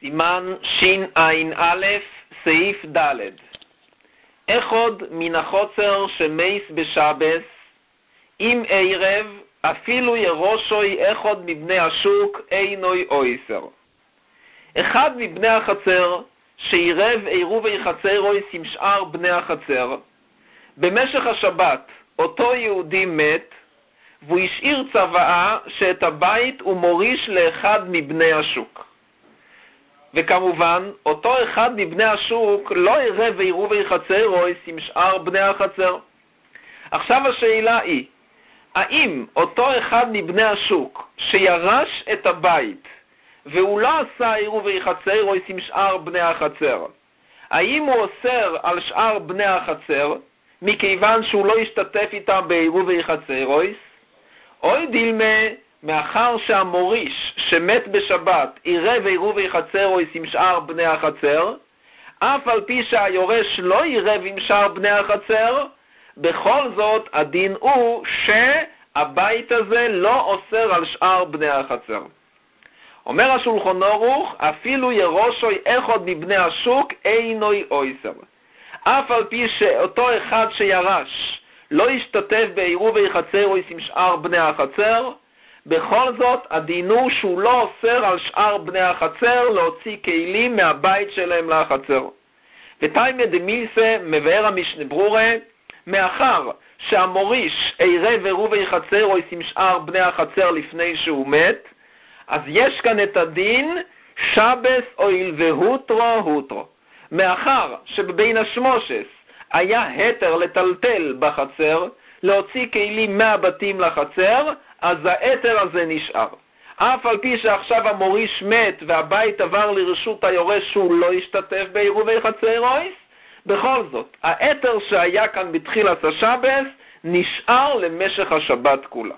סימן שע"א סעיף ד' אחד מן החוצר שמייס בשבס, אם ערב אפילו ירושוי אחד מבני השוק אינוי אויסר. אחד מבני החצר שעירב עירובי חצרויס עם שאר בני החצר, במשך השבת אותו יהודי מת, והוא השאיר צוואה שאת הבית הוא מוריש לאחד מבני השוק. וכמובן, אותו אחד מבני השוק לא עירב עירובי חצרויס עם שאר בני החצר. עכשיו השאלה היא, האם אותו אחד מבני השוק שירש את הבית והוא לא עשה עירובי חצרויס עם שאר בני החצר, האם הוא אוסר על שאר בני החצר מכיוון שהוא לא השתתף איתם בעירובי חצרויס, או דילמה מאחר שהמוריש שמת בשבת עירב עירובי חצרויס עם שאר בני החצר, אף על פי שהיורש לא עירב עם שאר בני החצר, בכל זאת הדין הוא שהבית הזה לא אוסר על שאר בני החצר. אומר השולחן ערוך, אפילו ירושוי אחד מבני השוק אינוי אויסר. אף על פי שאותו אחד שירש לא השתתף בעירובי חצרויס עם שאר בני החצר, בכל זאת הדין הוא שהוא לא אוסר על שאר בני החצר להוציא כלים מהבית שלהם לחצר. ותיימא דמילסה מבאר המשנה ברורה, מאחר שהמוריש עירב עירובי חצרויס עם שאר בני החצר לפני שהוא מת, אז יש כאן את הדין שבס אויל והוטרו. מאחר שבבין השמושס היה היתר לטלטל בחצר, להוציא כלים מהבתים לחצר, אז היתר הזה נשאר. אף על פי שעכשיו המוריש מת והבית עבר לרשות היורש שהוא לא השתתף בעירובי חצרויס, בכל זאת, היתר שהיה כאן בתחילת השבס נשאר למשך השבת כולה.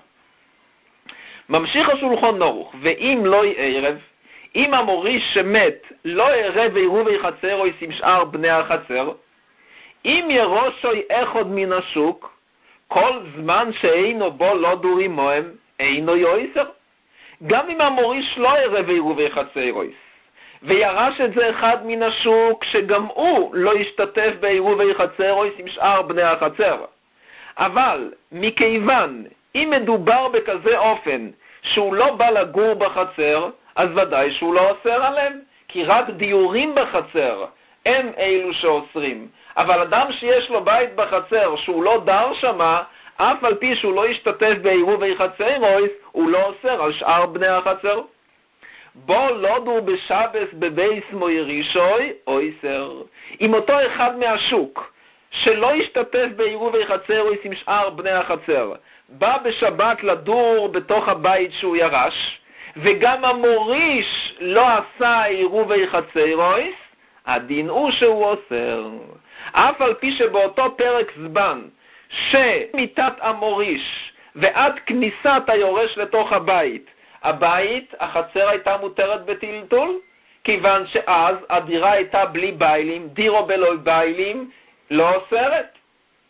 ממשיך השולחן ערוך, ואם לא ערב, אם המוריש שמת לא ערב עירובי חצרויס עם שאר בני החצר, אם ירושוי אחד מן השוק, כל זמן שאינו בו לא דורי מוהם, אינו יויסר. גם אם המוריש לא ערב עירובי חצרויס, וירש את זה אחד מן השוק שגם הוא לא השתתף בעירובי חצרויס עם שאר בני החצר. אבל מכיוון, אם מדובר בכזה אופן שהוא לא בא לגור בחצר, אז ודאי שהוא לא אוסר עליהם, כי רק דיורים בחצר הם אלו שאוסרים. אבל אדם שיש לו בית בחצר שהוא לא דר שמה, אף על פי שהוא לא השתתף בעירובי חצרויס, הוא לא אוסר על שאר בני החצר. בו לא דור בשבס בבייס מוירישוי, אויסר. אם אותו אחד מהשוק שלא השתתף בעירובי חצרויס עם שאר בני החצר, בא בשבת לדור בתוך הבית שהוא ירש, וגם המוריש לא עשה עירובי חצרויס, הדין הוא שהוא אוסר. אף על פי שבאותו פרק זמן שמיתת המוריש ועד כניסת היורש לתוך הבית, החצר הייתה מותרת בטלטול, כיוון שאז הדירה הייתה בלי ביילים, דירו בלוי ביילים, לא אוסרת.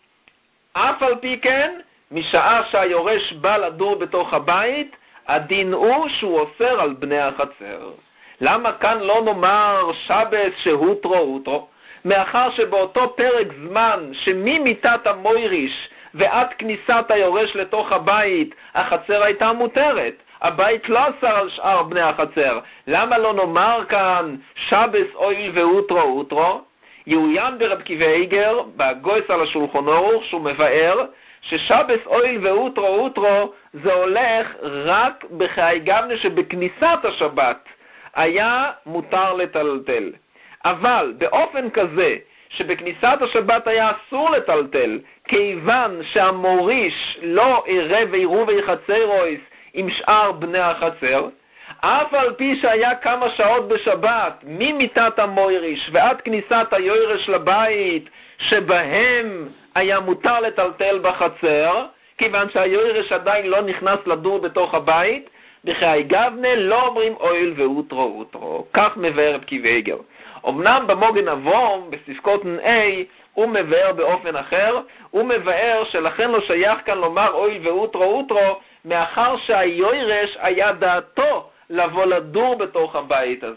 אף על פי כן, משעה שהיורש בא לדור בתוך הבית, הדין הוא שהוא אוסר על בני החצר. למה כאן לא נאמר שבס שהוטרו? מאחר שבאותו פרק זמן שממיתת המויריש ועד כניסת היורש לתוך הבית, החצר הייתה מותרת. הבית לא אסר על שאר בני החצר. למה לא נאמר כאן שבס אויל והוטרו? יעוין ברב קיבי איגר, בגויס על השולחן ערוך, שהוא מבאר ששבס אויל והוטרו זה הולך רק בחיי גבנה שבכניסת השבת היה מותר לטלטל. אבל באופן כזה שבכניסת השבת היה אסור לטלטל, כיוון שהמוריש לא עירב עירובי חצרויס עם שאר בני החצר, אף על פי שהיה כמה שעות בשבת ממיתת המוריש ועד כניסת היורש לבית שבהם היה מותר לטלטל בחצר, כיוון שהיורש עדיין לא נכנס לדור בתוך הבית, בחיי גבנה לא אומרים אויל והוטרו. כך מבאר רב קיבי איגר. אמנם במוגן אברום, בספקות A, הוא מבאר באופן אחר, הוא מבאר שלכן לא שייך כאן לומר אויל והוטרו, מאחר שהיורש היה דעתו לבוא לדור בתוך הבית הזה.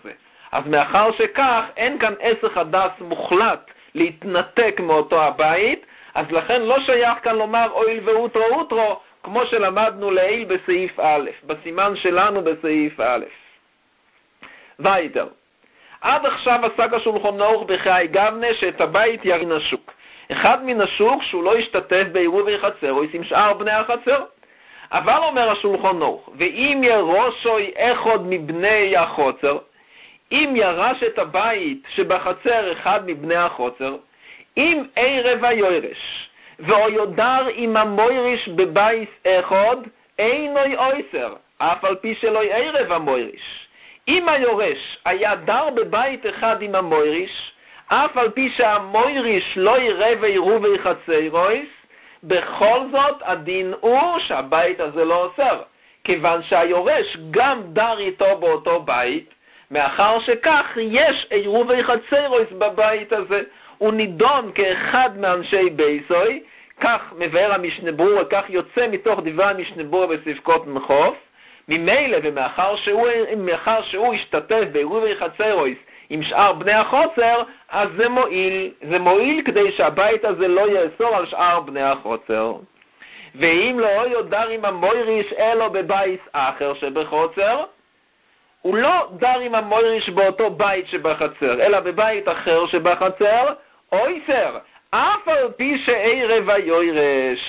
אז מאחר שכך, אין כאן הסח הדס מוחלט להתנתק מאותו הבית, אז לכן לא שייך כאן לומר אויל ואותרו אותרו, כמו שלמדנו לעיל בסעיף א', בסימן שלנו בסעיף א'. וייטר. עד עכשיו עסק השולחן ערוך בחיי גבנה שאת הבית ירין השוק. אחד מן השוק שהוא לא ישתתף בעירובי חצר, או עם שאר בני החצר. אבל אומר השולחן ערוך, ואם ירושוי אחד מבני החוצר, אם ירש את הבית שבחצר אחד מבני החוצר, אם ערב היורש, ואו יודר עם המויריש בבית אחד, אינוי אויסר, אף על פי שלא ערב המויריש. אם היורש היה דר בבית אחד עם המויריש, אף על פי שהמויריש לא יראה וירובי חצרויס, בכל זאת הדין הוא שהבית הזה לא אוסר, כיוון שהיורש גם דר איתו באותו בית, מאחר שכך יש עירובי חצרויס בבית הזה, הוא נידון כאחד מאנשי בייסוי, כך מבאר המשנה ברורה, כך יוצא מתוך דברי המשנה ברורה בספקות מחוף, ממילא ומאחר שהוא השתתף בעירובי חצרויס עם שאר בני החוצר, אז זה מועיל כדי שהבית הזה לא יאסור על שאר בני החוצר. ואם לא יודר עם המויריש אלו בבית אחר שבחוצר, הוא לא דר עם המויריש באותו בית שבחצר, אלא בבית אחר שבחצר, אויסר, אף על פי שערב היורש.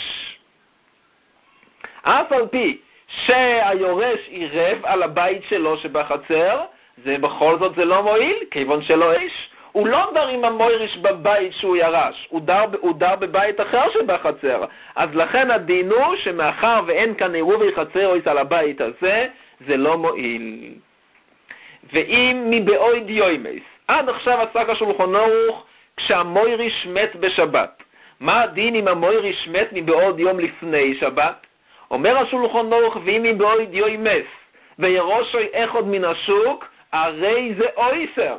אף על פי שהיורש עירב על הבית שלו שבחצר, זה בכל זאת זה לא מועיל, כיוון שלא איש. הוא לא דר עם המויריש בבית שהוא ירש, הוא דר בבית אחר שבחצר. אז לכן הדין הוא שמאחר ואין כאן עירובי חצרויס על הבית הזה, זה לא מועיל. ואם מבעוד יומס, עד עכשיו עסק השולחן ערוך כשהמויריש מת בשבת. מה הדין אם המויריש מת מבעוד יום לפני שבת? אומר השולחן ערוך, ואם מבעוד יומס וירושוי אחד מן השוק, הרי זה אויסר.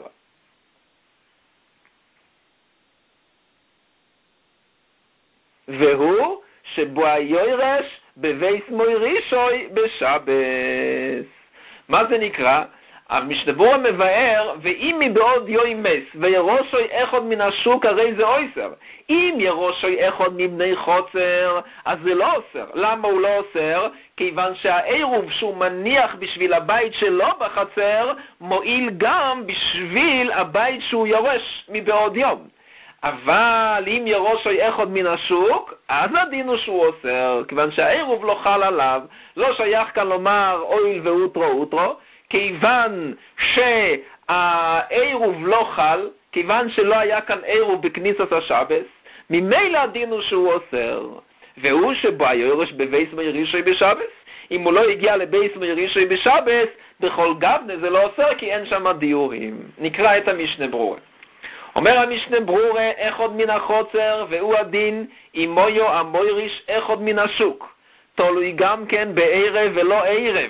והוא שבו היורש בבייס מוירישוי בשבס. מה זה נקרא? המשנה ברורה מבאר, ואם מבעוד יומס וירושוי אחד מן השוק, הרי זה אויסר. אם ירושוי אחד מבני חוצר, אז זה לא אוסר. למה הוא לא אוסר? כיוון שהעירוב שהוא מניח בשביל הבית שלו בחצר, מועיל גם בשביל הבית שהוא יורש מבעוד יום. אבל אם ירושוי אחד מן השוק, אז הדין הוא שהוא אוסר, כיוון שהעירוב לא חל עליו. לא שייך כאן לומר אויל ואותרו אותרו, כיוון שהעירוב לא חל, כיוון שלא היה כאן עירוב בכניסת השבס, ממילא הדין הוא שהוא אוסר. והוא שבו היורש בבייס מוירישוי בשבס, אם הוא לא הגיע לבייס מוירישוי בשבס, בכל גבנה זה לא אוסר, כי אין שם דיורים. נקרא את המשנה ברורה. אומר המשנה ברורה, אחד מן החוצר, והוא הדין, אימויו המויריש אחד מן השוק. תלוי גם כן בערב ולא ערב.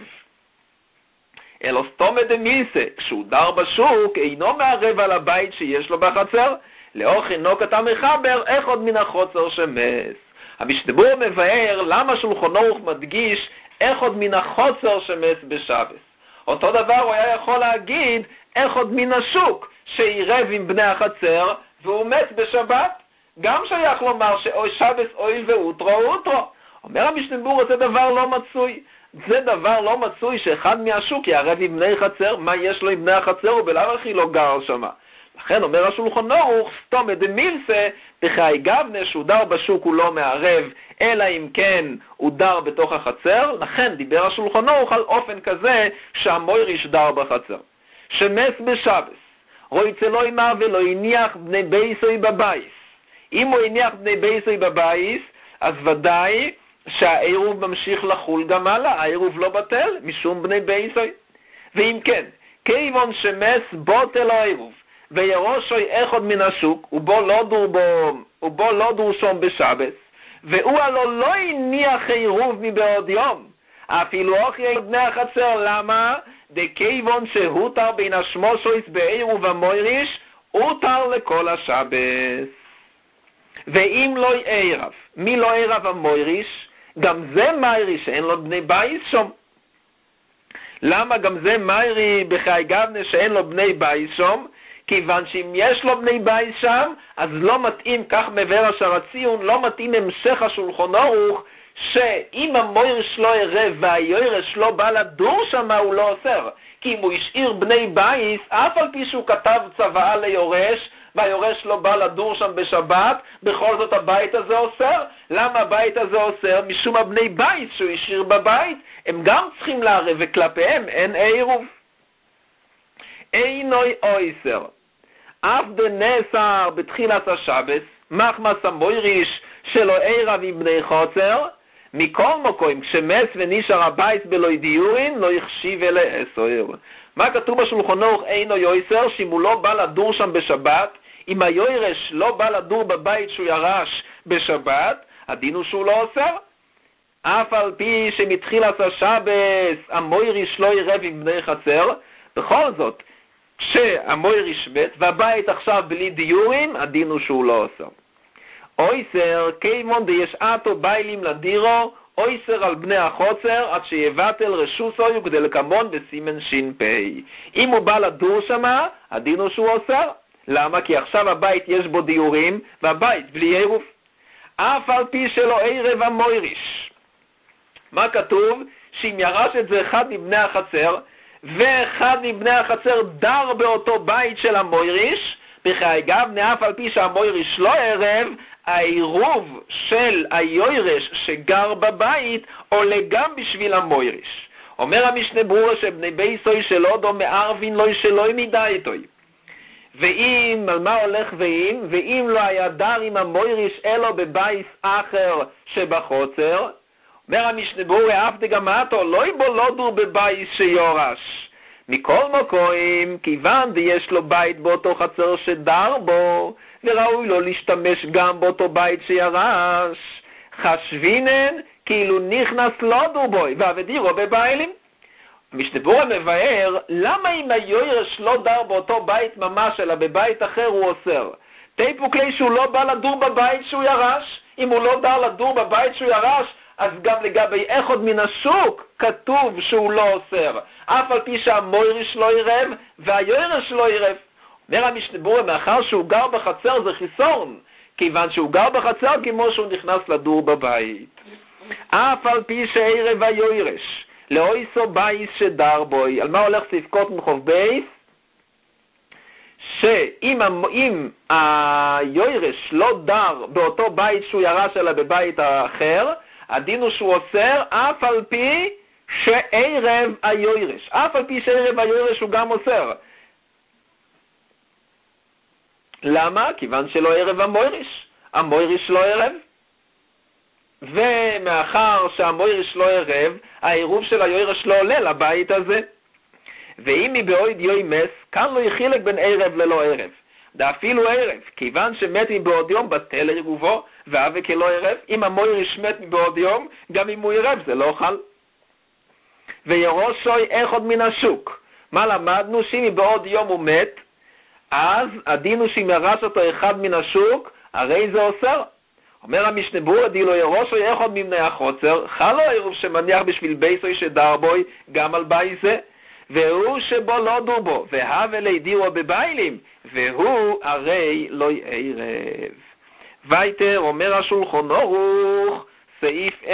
אלא סתומה דמיסה, כשהוא דר בשוק, אינו מערב על הבית שיש לו בחצר, לאור חינוך אתה מחבר אחד מן החוצר שמס. המשנה ברורה מבאר למה שולחן ערוך מדגיש אחד מן החוצר שמס בשבס. אותו דבר הוא היה יכול להגיד אחד מן השוק שעירב עם בני החצר והוא מת בשבת, גם שייך לומר שבס אויל ואותרו אותרו. אומר המשנה ברורה, זה דבר לא מצוי. זה דבר לא מצוי שאחד מהשוק יערב עם בני חצר. מה יש לו עם בני החצר? הוא בלאו הכי לא גר שמה. לכן אומר השולחן ערוך, סתומה דמילסה, בחיי גבנה, שהוא דר בשוק הוא לא מערב, אלא אם כן הוא דר בתוך החצר. לכן דיבר השולחן ערוך על אופן כזה שהמויריש דר בחצר. שמס בשבס, רויצה לא אמר ולא הניח בני בייסוי בבייס. אם הוא הניח בני בייסוי בבייס, אז ודאי שהעירוב ממשיך לחול גם הלאה, העירוב לא בטל משום בני בייסוי. ואם כן, כיוון שמס בוטל העירוב, וירושוי אחד מן השוק, ובו לא דור שום בשבס, והוא הלא לא הניח עירוב מבעוד יום, אפילו אוכי בני החצר. למה? דכיוון שהותר בין השמושויס בעירוב המויריש, הותר לכל השבס. ואם לא עירב, מי לא עירב המויריש? גם זה מויריש, אין לו בני בייס שום. למה גם זה מיירי בחי גבנה שאין לו בני בית שום? כיוון שאם יש לו בני בית שם, אז לא מתאים, כך מבאר השער הציון, לא מתאים המשך השולחן ערוך, שאם המוירש לא ערב והיורש לא בא לדור שם, הוא לא אוסר. כי אם הוא השאיר בני בית, אף על פי שהוא כתב צוואה ליורש, והיורש לא בא לדור שם בשבת, בכל זאת הבית הזה אוסר. למה הבית הזה אוסר? משום הבני בית שהוא השאיר בבית, הם גם צריכים לערב, וכלפיהם אין עירוב. אינוי אויסר. אף דנסר בתחילת השבס, מחמס המויריש שלו עירב עם בני חוצר, מכל מקום, כשמס ונשאר הבית בלוי דיורין, לא יחשיב אלה אסויר. מה כתוב בשולחן ערוך אינוי אויסר? שאם הוא לא בא לדור שם בשבת, אם היורש לא בא לדור בבית שהוא ירש בשבת, הדין הוא שהוא לא אוסר. אף על פי שמתחילת השבס המויריש לא ערב עם בני חצר, בכל זאת, כשהמויריש מת והבית עכשיו בלי דיורים, הדין הוא שהוא לא אוסר. אויסר, כימון דיש אתו ביילים לדירו, אויסר על בני החוצר, עד שיבטל רשוסו יוגדלקמון בסימן שין פי. אם הוא בא לדור שמה, הדין הוא שהוא אוסר. למה? כי עכשיו הבית יש בו דיורים, והבית בלי עירוב. אף על פי שלא ערב המויריש. מה כתוב? שאם ירש את זה אחד מבני החצר, ואחד מבני החצר דר באותו בית של המויריש, בחיי גבנה, אף על פי שהמויריש לא ערב, העירוב של היורש שגר בבית עולה גם בשביל המויריש. אומר המשנה ברורה שבני בייסוי שלא דו מערבין לא שלוי מידה איתוי. ואם, על מה הולך ואם לא היה דר עם המויריש אלו בבייס אחר שבחוצר, אומר המשנה ברורה אף דגמתו לא יבוא לא דור בבייס שיורש. מכל מקום, כיוון ויש לו בית באותו חצר שדר בו, וראוי לו להשתמש גם באותו בית שירש, חשבינן כאילו נכנס לא דור בוי, ועבדירו בביילים. המשנה ברורה מבאר, למה אם היורש לא דר באותו בית ממש, אלא בבית אחר הוא אוסר? תיפוק לי שהוא לא בא לדור בבית שהוא ירש, אם הוא לא דר לדור בבית שהוא ירש, אז גם לגבי אחד מן השוק כתוב שהוא לא אוסר, אף על פי שהמויריש לא ערב והיורש לא ערב. אומר המשנה ברורה, מאחר שהוא גר בחצר זה חיסון, כיוון שהוא גר בחצר כמו שהוא נכנס לדור בבית. אף על פי שערב היורש לאויסו בייס שדר בוי. על מה הולך ספקות מחוב בייס? שאם היורש לא דר באותו בית שהוא ירש אלא בבית האחר, הדין הוא שהוא אוסר אף על פי שערב היורש. אף על פי שערב היורש הוא גם אוסר. למה? כיוון שלא ערב המויריש. המויריש לא ערב. ומאחר שהמויריש לא ערב, העירוב של היורש לא עולה לבית הזה. ואם מבעוד יום מס, כאן לא יחילק בין ערב ללא ערב. דאפילו ערב, כיוון שמת מבעוד יום בטל עירובו, והווה כלא ערב. אם המויריש מת מבעוד יום, גם אם הוא ערב זה לא חל. וירושוי אחד מן השוק. מה למדנו? שאם מבעוד יום הוא מת, אז הדין הוא שאם ירש אותו אחד מן השוק, הרי זה אוסר. אומר המשנה ברורה, דילו ירושוי אחד מבני החוצר, חל לו עירוב שמניח בשביל בייסוי שדר בוי, גם על בית זה. והוא שבו לא דור בו, והווה לידירו בביילים, והוא הרי לא ערב. וייטר אומר השולחן ערוך, סעיף A,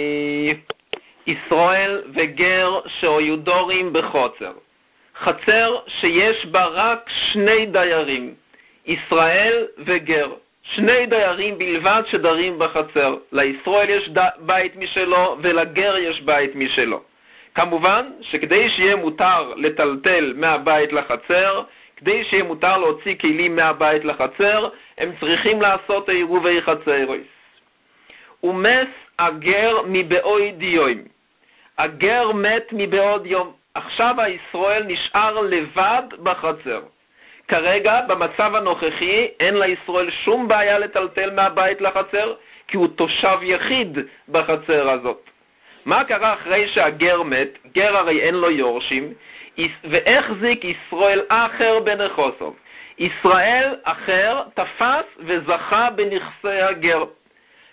ישראל וגר שהיו דורים בחוצר. חצר שיש בה רק שני דיירים, ישראל וגר. שני דיירים בלבד שדרים בחצר. לישראל יש בית משלו ולגר יש בית משלו. כמובן שכדי שיהיה מותר לטלטל מהבית לחצר, כדי שיהיה מותר להוציא כלים מהבית לחצר, הם צריכים לעשות עירובי חצרוס. ומס הגר מבעוד יום. הגר מת מבעוד יום. עכשיו הישראל נשאר לבד בחצר. כרגע במצב הנוכחי אין לישראל שום בעיה לטלטל מהבית לחצר, כי הוא תושב יחיד בחצר הזאת. מה קרה אחרי שהגר מת? גר הרי אין לו יורשים, והחזיק ישראל אחר בנכוסו. ישראל אחר תפס וזכה בנכסי הגר.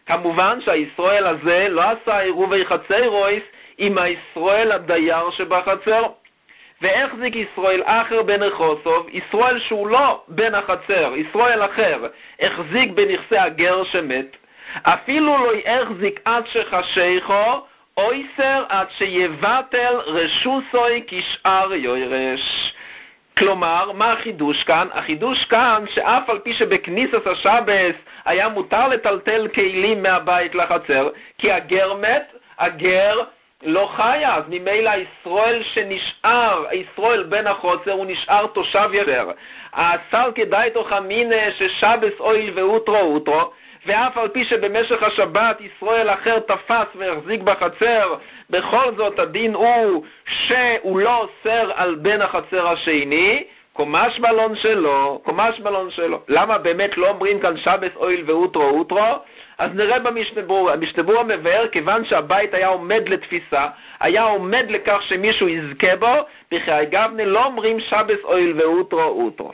כמובן שהישראל הזה לא עשה עירובי חצרויס עם הישראל הדייר שבחצר. והחזיק ישראל אחר בן החוסוב, ישראל שהוא לא בן החצר, ישראל אחר, החזיק בנכסי הגר שמת, אפילו לא יחזיק עד שחשיכו, אויסר עד שיבטל רשוסוי כשאר יורש. כלומר, מה החידוש כאן? החידוש כאן שאף על פי שבכניסת השבס היה מותר לטלטל כלים מהבית לחצר, כי הגר מת, הגר לא חיה, אז ממילא ישראל שנשאר, ישראל בן החוצר, הוא נשאר תושב יותר. הסל כדאי תוך המינה ששבס אויל ואוטרו אוטרו, ואף על פי שבמשך השבת ישראל אחר תפס והחזיק בחצר, בכל זאת הדין הוא שהוא לא אוסר על בן החצר השני, קומש בלון שלו, קומש בלון שלו. למה באמת לא אומרים כאן שבס אויל ואוטרו אוטרו? אז נראה במשנה. המשנה ברורה מבאר, כיוון שהבית היה עומד לתפיסה, היה עומד לכך שמישהו יזכה בו, בחיי גבנה לא אומרים שבס אויל ואוטרו אוטרו.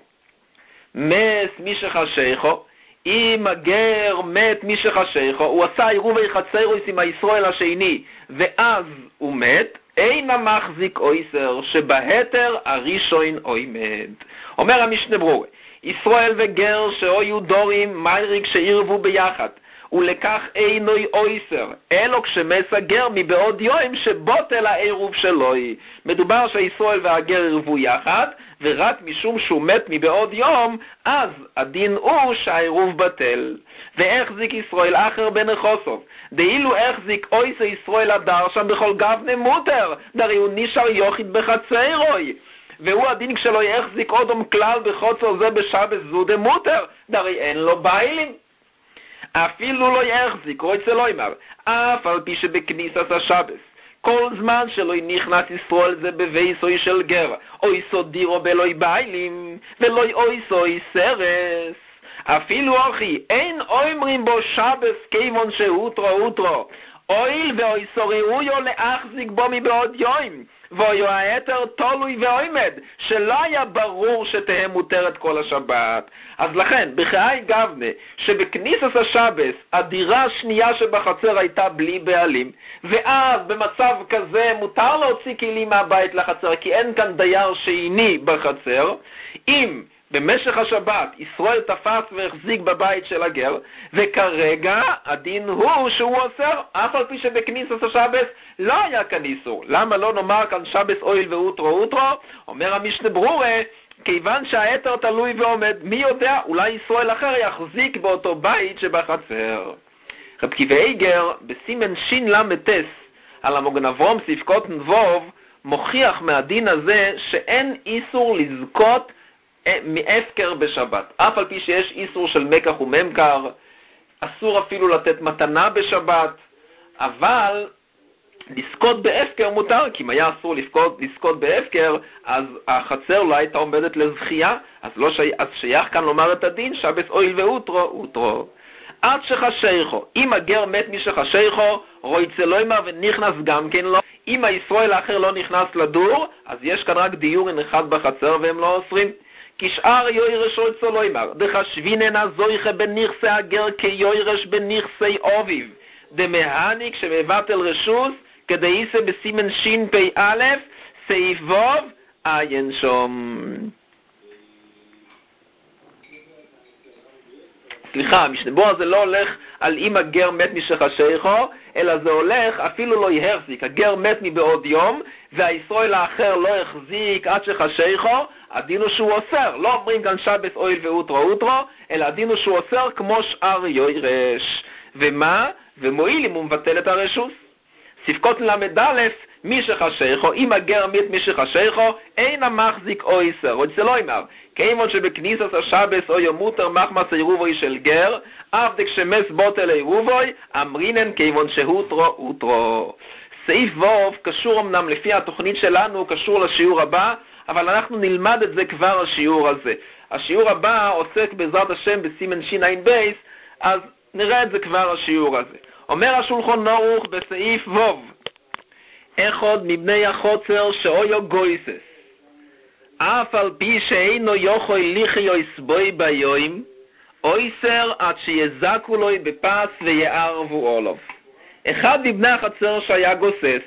מס מי שחשיכו, אם הגר מת מי שחשיכו, הוא עשה עירובי חצרויס עם הישראל השני, ואז הוא מת, אין המחזיק אויסר שבהתר הראשון עומד. אומר המשנה ברורה, ישראל וגר שהיו דורים מייריג שעירבו ביחד, ולכך אינוי אויסר, אלו כשמס הגר מבעוד יום שבוטל העירוב שלו. מדובר שישראל והגר עירבו יחד, ורק משום שהוא מת מבעוד יום, אז הדין הוא שהעירוב בטל. והחזיק ישראל אחר בן החוסוב, דאילו החזיק אויסר ישראל הדר שם בכל גבנה מותר, דרי הוא נשאר יוחיד בחצרוי. והוא הדין כשלא יחזיק אודום כלל בחוצר זה בשבס זודה מותר, דרי אין לו ביילים. אפילו לא יחזיק, רוצה לא אמר, אף על פי שבכניסת השבס, כל זמן שלא נכנס ישראל זה בבייסוי של גר, אוי סודירו בלוי ביילים, ולוי אוי סוי סרס. אפילו אחי, אין אומרים בו שבס כיוון שאוטרו אוטרו, אויל ואוי סורירויו להחזיק בו מבעוד יום, ואוי היתר תולוי ועומד, שלא היה ברור שתהיה מותרת כל השבת. אז לכן, בחיי גבנה, שבכניסת השבס, הדירה השנייה שבחצר הייתה בלי בעלים, ואז במצב כזה מותר להוציא כלים מהבית לחצר, כי אין כאן דייר שני בחצר, אם במשך השבת ישראל תפס והחזיק בבית של הגר, וכרגע הדין הוא שהוא אוסר, אף על פי שבכניסת השבס לא היה כאן איסור. למה לא נאמר כאן שבס אויל ואוטרו אוטרו? אומר המשנה ברורה, כיוון שהיתר תלוי ועומד, מי יודע, אולי ישראל אחר יחזיק באותו בית שבחצר. רב קיבי איגר בסימן שין למטס על המוגן אברום ספקות נבוב מוכיח מהדין הזה שאין איסור לזכות מאפקר בשבת. אף על פי שיש איסור של מקח וממכר, אסור אפילו לתת מתנה בשבת, אבל לזכות באפקר מותר, כי אם היה אסור לזכות באפקר, אז החצר לא הייתה עומדת לזכייה, אז שייך כאן לומר את הדין, שבס אויל ואוטרו אוטרו. עד שחשיכו, אם הגר מת מי שחשיכו, רויצה לא אמר ונכנס גם כן לא. אם הישראל האחר לא נכנס לדור, אז יש כאן רק דיורין אחד בחצר והם לא אוסרים. כשאר יוירש רויצה לא אמר, דחשביננה זויכה בנכסי הגר כיוירש בנכסי אוביב, דמהני כשמבטל רשוס, כדי ייסה בסימן שין פי א', סעיף ווב, עין שום. סליחה, המשנה הזה לא הולך על אם הגר מת משחשיכו, אלא זה הולך אפילו לא יחזיק. הגר מת מבעוד יום, והישראל האחר לא יחזיק עד שחשיכו, הדין הוא שהוא אוסר. לא אומרים כאן שבס אויל ואוטרו אוטרו, אלא הדין הוא שהוא אוסר כמו שאר יוירש. ומה? ומועיל אם הוא מבטל את הרשוס. ספקות למד א', מי שחשיכו, אם הגר מת מי שחשיכו, אין המחזיק או איסר. עוד זה לא אמר, כיוון שבכניסת השבס או ימותר מחמס עירובוי של גר, אף דקשמס בוטל עירובוי, אמרינן כיוון שהוטרו הוטרו. סעיף ווב קשור אמנם לפי התוכנית שלנו, קשור לשיעור הבא, אבל אנחנו נלמד את זה כבר השיעור הזה. השיעור הבא עוסק בעזרת השם בסימן שין עין בייס, אז נראה את זה כבר השיעור הזה. אומר השולחן ערוך בסעיף ווב, אחד מבני החוצר שאויו גויסס, אף על פי שאינו יכול לחיות בוי ביום, אויסר עד שיזקו לו בפס ויערבו אולוב. אחד מבני החצר שהיה גוסס,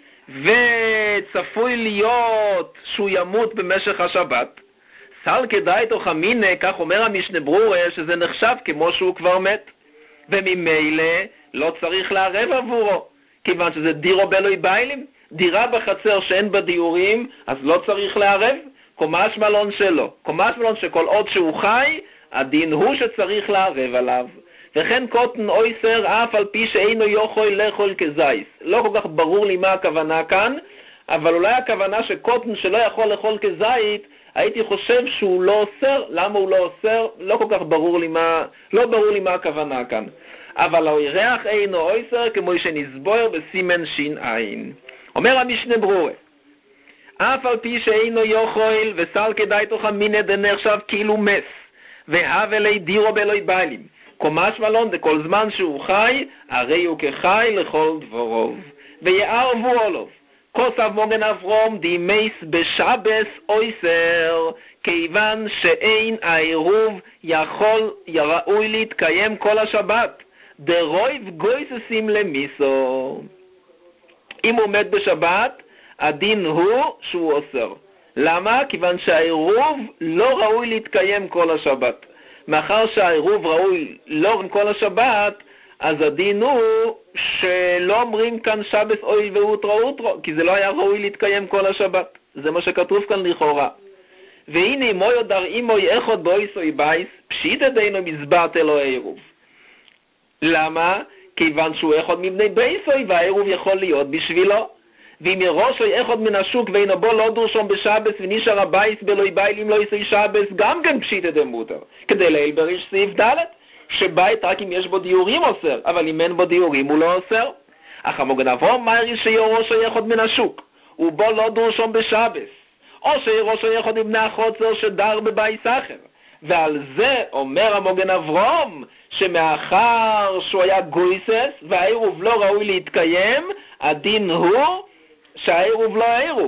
וצפוי להיות שהוא ימות במשך השבת, סל כדאי תוך המינה, כך אומר המשנה ברורה, שזה נחשב כמו שהוא כבר מת, וממילא לא צריך לערב עבורו, כיוון שזה דירו בלוי ביילים, דירה בחצר שאין בה דיורים, אז לא צריך לערב, קומש מלון שלו, קומש מלון שכל עוד שהוא חי, הדין הוא שצריך לערב עליו. וכן קוטן אויסר אף על פי שאינו יכול לאכול כזייס. לא כל כך ברור לי מה הכוונה כאן, אבל אולי הכוונה שקוטן שלא יכול לאכול כזית, הייתי חושב שהוא לא אוסר. למה הוא לא אוסר? לא כל כך ברור לי מה הכוונה כאן. אבל האורח אינו אויסר כמו שנסבור בסימן שין עין. אומר המשנה ברורה, אף על פי שאינו יכול וסל כדאי תוך המינה דנחשב כאילו מס, והבלי דירו בלוי ביילים, קומש מלון דכל זמן שהוא חי, הרי הוא כחי לכל דבורוב. ויערבו אולוב, כוסף מוגן אברום דימייס בשבס אויסר, כיוון שאין העירוב יכול ראוי להתקיים כל השבת, דרויב גויססים למיסו. אם הוא מת בשבת, הדין הוא שהוא אוסר. למה? כיוון שהעירוב לא ראוי להתקיים כל השבת. מאחר שהעירוב ראוי לא כל השבת, אז הדין הוא שלא אומרים כאן שבס אויל ואוטרו, כי זה לא היה ראוי להתקיים כל השבת. זה מה שכתוב כאן לכאורה. והנה מוי הודר אימוי אחד באויסוי בייס, פשיט עדינו מזבט אלו העירוב. למה? כיוון שהוא אחד מבני בייסוי והעירוב יכול להיות בשבילו. ואם ירושוי אחד מן השוק ואינו בו לא דורשום בשבס ונשאר הבייס בלוי ביילים לא יסוי שבס, גם כן פשיט דמותר. כדי להיל בריש סעיף ד' שבית רק אם יש בו דיורים אוסר, אבל אם אין בו דיורים הוא לא אוסר. אך המוגן אברום מיירי שירושוי אחד מן השוק ובו לא דורשום בשבס, או שירושוי אחד מבני החוצר שדר בבייס אחר. ועל זה אומר המוגן אברום שמאחר שהוא היה גויסס והעירוב לא ראוי להתקיים, הדין הוא שהעירוב לא העירוב.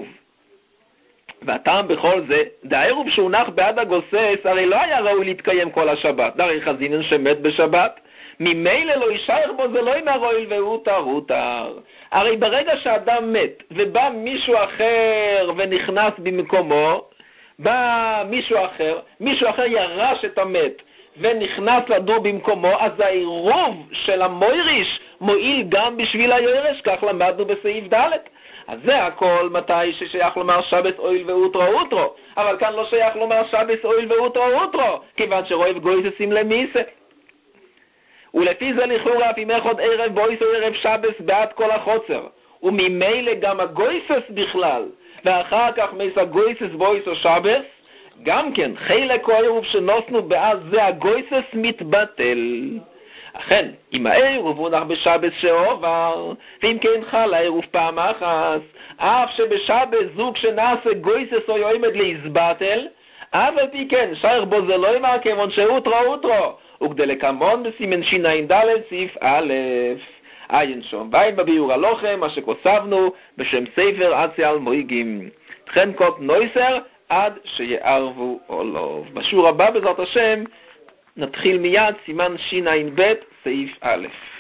והטעם בכל זה, העירוב שהונח בעד הגוסס הרי לא היה ראוי להתקיים כל השבת. הרי חזינן שמת בשבת, ממילא לא יישאר בו זה לא אינה רואיל והותר. הרי ברגע שאדם מת ובא מישהו אחר ונכנס במקומו, בא מישהו אחר ירש את המת ונכנס לדור במקומו, אז העירוב של המויריש מועיל גם בשביל היורש, כך למדנו בסעיף ד'. אז זה הכל מתי ששייך לומר שבס אויל ואוטרו, אבל כאן לא שייך לומר שבס אויל ואוטרו, כיוון שרויב גויססים למיסה. ולפי זה לכאורה אף אם אחד ערב בויס או ערב שבס בעד כל החוצר, וממילא גם הגויסס בכלל, ואחר כך מייס הגויסס בויס או שבס, גם כן חלק או העירוב שנוסנו בעד זה הגויסס מתבטל. אכן, אם העירוב הונח בשבס שעובר, ואם כן חל העירוב פעם אחת, אף שבשבס זוג שנעשה גויסס או יועמד להסבטל, אף על פי כן שייך בו זה לא ימר כמון שאוטרו, וכדלקמון בסימן שיניים ד' סעיף א'. עין שום בית בביור הלוחם, מה שכוסבנו בשם ספר אציאל מויגים. תכן קוט נויסר עד שיערבו אולוב. בשיעור הבא בעזרת השם נתחיל מיד סימן שיניים ב' סעיף א'.